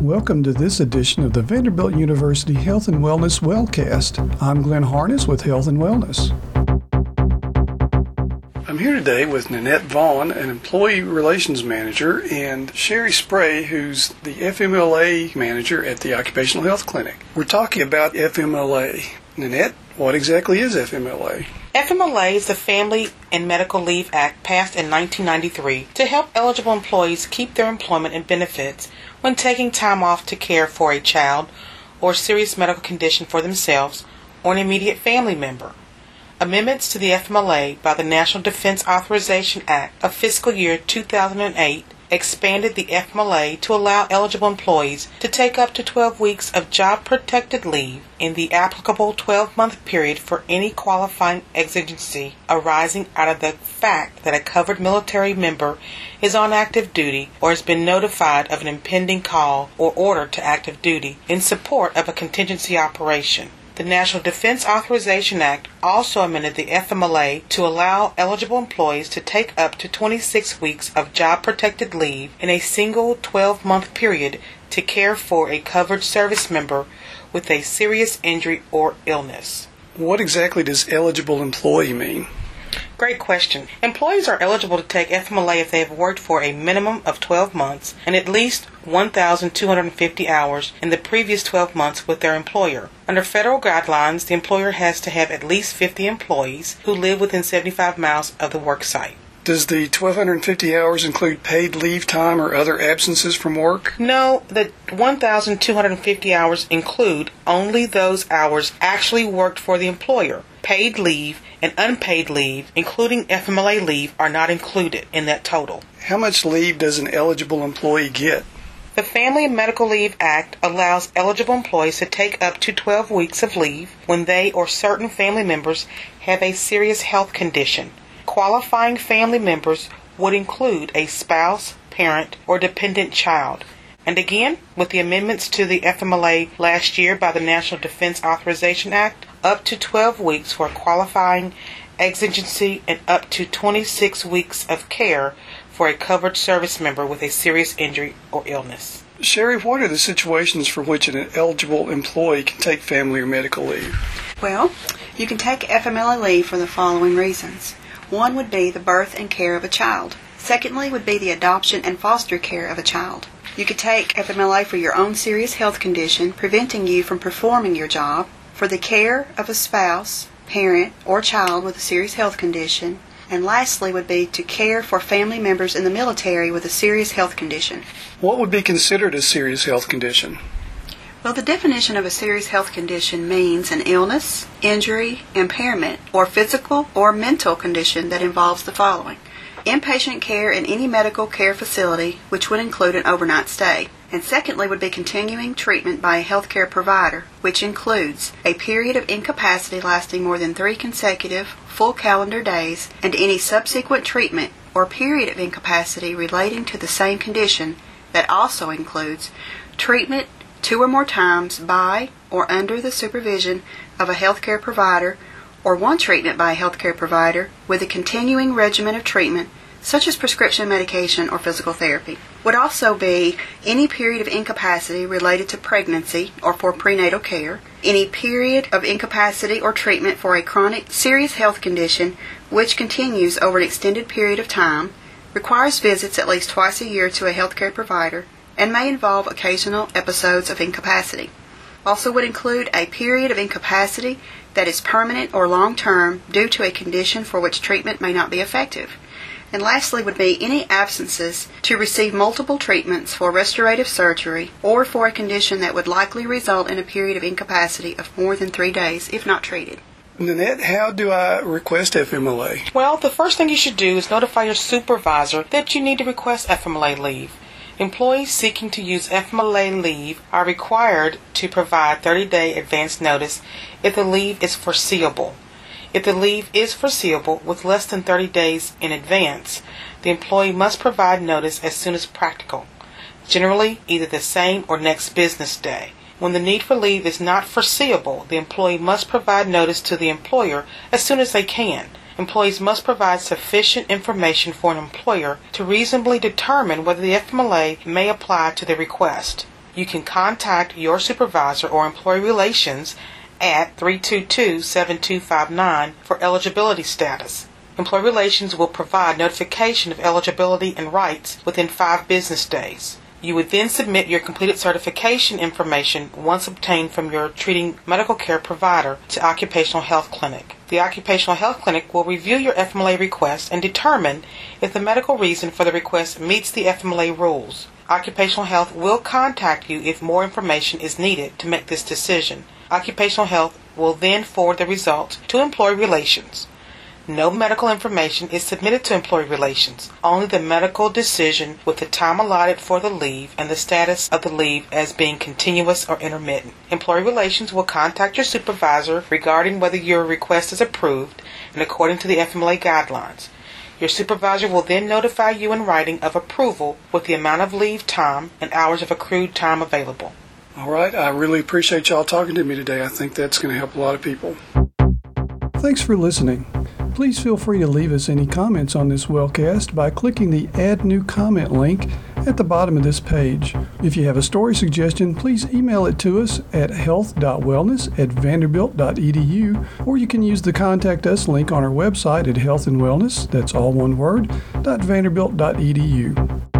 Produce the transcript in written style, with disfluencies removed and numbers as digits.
Welcome to this edition of the Vanderbilt University Health and Wellness Wellcast. I'm Glenn Harness with Health and Wellness. I'm here today with Nanette Vaughn, an Employee Relations Manager, and Sherry Spray, who's the FMLA Manager at the Occupational Health Clinic. We're talking about FMLA. Nanette, what exactly is FMLA? FMLA is the Family and Medical Leave Act passed in 1993 to help eligible employees keep their employment and benefits when taking time off to care for a child or serious medical condition for themselves or an immediate family member. Amendments to the FMLA by the National Defense Authorization Act of fiscal year 2008 expanded the FMLA to allow eligible employees to take up to 12 weeks of job-protected leave in the applicable 12-month period for any qualifying exigency arising out of the fact that a covered military member is on active duty or has been notified of an impending call or order to active duty in support of a contingency operation. The National Defense Authorization Act also amended the FMLA to allow eligible employees to take up to 26 weeks of job-protected leave in a single 12-month period to care for a covered service member with a serious injury or illness. What exactly does eligible employee mean? Great question. Employees are eligible to take FMLA if they have worked for a minimum of 12 months and at least 1,250 hours in the previous 12 months with their employer. Under federal guidelines, the employer has to have at least 50 employees who live within 75 miles of the work site. Does the 1,250 hours include paid leave time or other absences from work? No, the 1,250 hours include only those hours actually worked for the employer. Paid leave and unpaid leave, including FMLA leave, are not included in that total. How much leave does an eligible employee get? The Family and Medical Leave Act allows eligible employees to take up to 12 weeks of leave when they or certain family members have a serious health condition. Qualifying family members would include a spouse, parent, or dependent child. And again, with the amendments to the FMLA last year by the National Defense Authorization Act, up to 12 weeks for a qualifying exigency and up to 26 weeks of care for a covered service member with a serious injury or illness. Sherry, what are the situations for which an eligible employee can take family or medical leave? Well, you can take FMLA leave for the following reasons. One would be the birth and care of a child. Secondly would be the adoption and foster care of a child. You could take FMLA for your own serious health condition preventing you from performing your job, for the care of a spouse, parent, or child with a serious health condition, and lastly would be to care for family members in the military with a serious health condition. What would be considered a serious health condition? Well, the definition of a serious health condition means an illness, injury, impairment, or physical or mental condition that involves the following: inpatient care in any medical care facility, which would include an overnight stay. And secondly would be continuing treatment by a healthcare provider, which includes a period of incapacity lasting more than 3 consecutive full calendar days, and any subsequent treatment or period of incapacity relating to the same condition that also includes treatment 2 or more times by or under the supervision of a healthcare provider, or one treatment by a healthcare provider with a continuing regimen of treatment such as prescription medication or physical therapy. Would also be any period of incapacity related to pregnancy or for prenatal care, any period of incapacity or treatment for a chronic serious health condition which continues over an extended period of time, requires visits at least twice a year to a healthcare provider, and may involve occasional episodes of incapacity. Also would include a period of incapacity that is permanent or long-term due to a condition for which treatment may not be effective. And lastly would be any absences to receive multiple treatments for restorative surgery or for a condition that would likely result in a period of incapacity of more than 3 days if not treated. Nanette, how do I request FMLA? Well, the first thing you should do is notify your supervisor that you need to request FMLA leave. Employees seeking to use FMLA leave are required to provide 30-day advance notice if the leave is foreseeable. If the leave is foreseeable with less than 30 days in advance, the employee must provide notice as soon as practical, generally either the same or next business day. When the need for leave is not foreseeable, the employee must provide notice to the employer as soon as they can. Employees must provide sufficient information for an employer to reasonably determine whether the FMLA may apply to their request. You can contact your supervisor or employee relations at 322-7259 for eligibility status. Employee relations will provide notification of eligibility and rights within 5 business days. You would then submit your completed certification information once obtained from your treating medical care provider to Occupational Health Clinic. The Occupational Health Clinic will review your FMLA request and determine if the medical reason for the request meets the FMLA rules. Occupational Health will contact you if more information is needed to make this decision. Occupational Health will then forward the results to Employee Relations. No medical information is submitted to Employee Relations, only the medical decision with the time allotted for the leave and the status of the leave as being continuous or intermittent. Employee Relations will contact your supervisor regarding whether your request is approved and according to the FMLA guidelines. Your supervisor will then notify you in writing of approval with the amount of leave time and hours of accrued time available. All right, I really appreciate y'all talking to me today. I think that's going to help a lot of people. Thanks for listening. Please feel free to leave us any comments on this wellcast by clicking the Add New Comment link at the bottom of this page. If you have a story suggestion, please email it to us at health.wellness@vanderbilt.edu, or you can use the Contact Us link on our website at healthandwellness, that's all one word, .vanderbilt.edu.